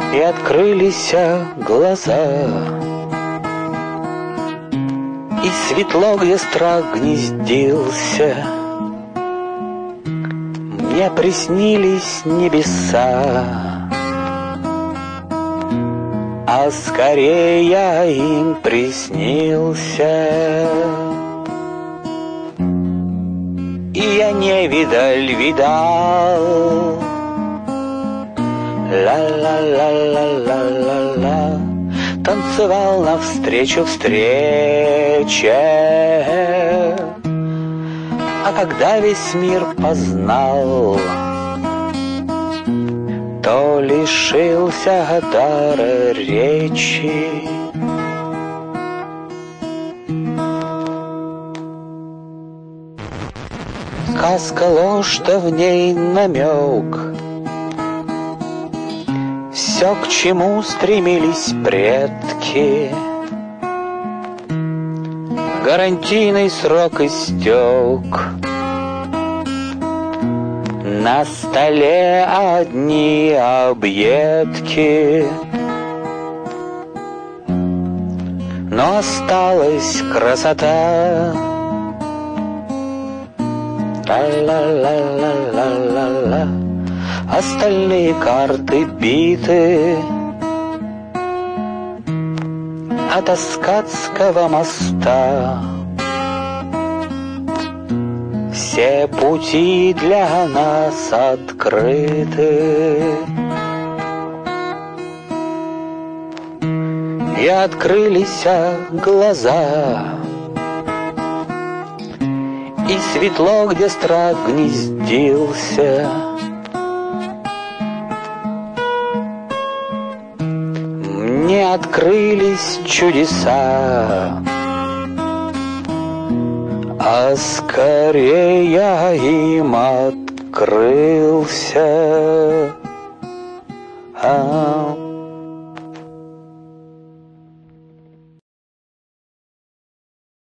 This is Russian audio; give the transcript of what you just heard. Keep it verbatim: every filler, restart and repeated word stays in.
и открылись глаза, и светло, где страх гнездился, мне приснились небеса, а скорее я им приснился. И я не видаль видал, ла-ла-ла-ла-ла-ла-ла, танцевал навстречу встрече. А когда весь мир познал, то лишился дара речи. Сказка ложь, да в ней намек, все, к чему стремились предки. Гарантийный срок истек, на столе одни объедки, но осталась красота. Ла-ла-ла-ла-ла-ла-ла, остальные карты биты. От Аскатского моста все пути для нас открыты. И открылись глаза, и светло, где страх гнездился, мне открылись чудеса, а скорее я им открылся.